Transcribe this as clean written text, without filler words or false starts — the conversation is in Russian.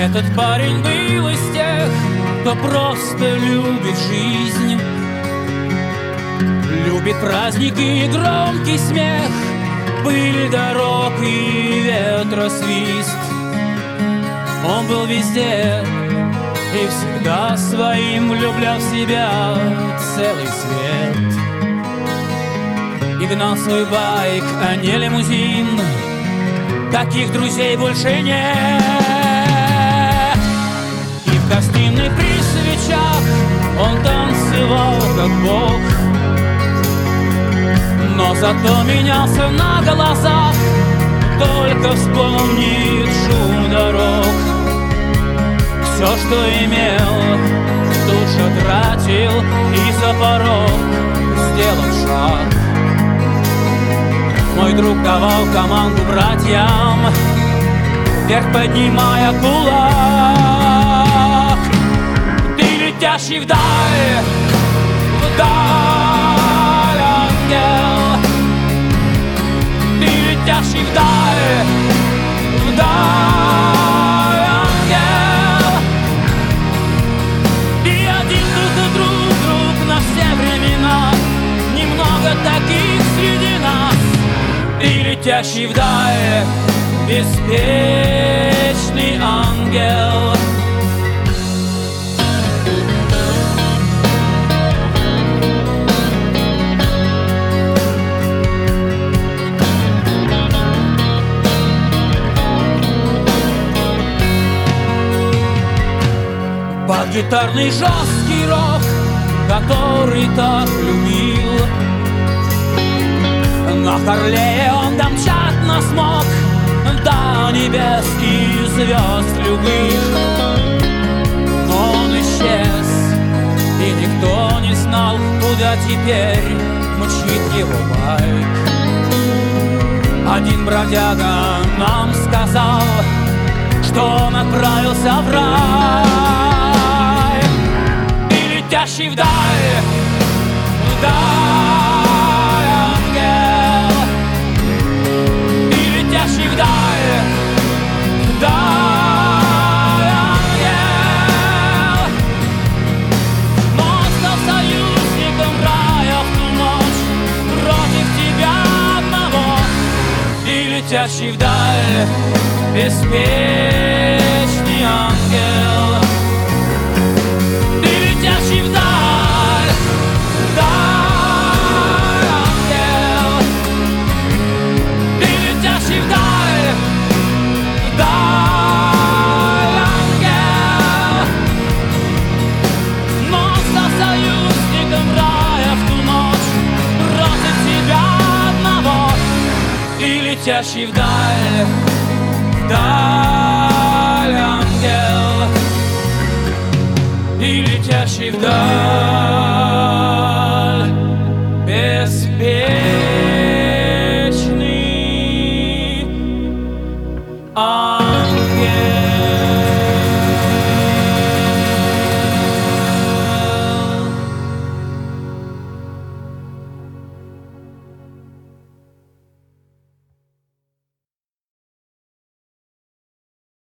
Этот парень был из тех, кто просто любит жизнь, любит праздники и громкий смех, пыль дорог и ветросвист. Он был везде и всегда своим влюблял в себя целый свет. И гнал свой байк, а не лимузин. Таких друзей больше нет. И в гостиной при свечах он танцевал как бог, но зато менялся на глазах, только вспомнит шум дорог. Все, что имел, тут же тратил и за порог сделал шаг. Мой друг давал команду братьям, вверх поднимая кулак. Ты летящий вдаль, ангел. Ты летящий вдаль, ангел. И один друг на все времена, немного таких среди нас. Ты летящий вдаль, беспечный ангел. Под гитарный жесткий рок, который так любил, на Харлее он домчать смог до небес и звезд любых. Но он исчез, и никто не знал, куда теперь мчит его байк. Один бродяга нам сказал, что он отправился в рай. Ты летящий вдаль, ангел. Ты летящий вдаль, ангел. Но он стал союзником рая в ту ночь против тебя одного. Ты летящий вдаль, беспечный ангел. Ты летящий вдаль, ангел. Ты летящий вдаль, ангел. Но он стал союзником рая в ту ночь против тебя одного. Ты летящий вдаль, ангел. И летящий вдаль.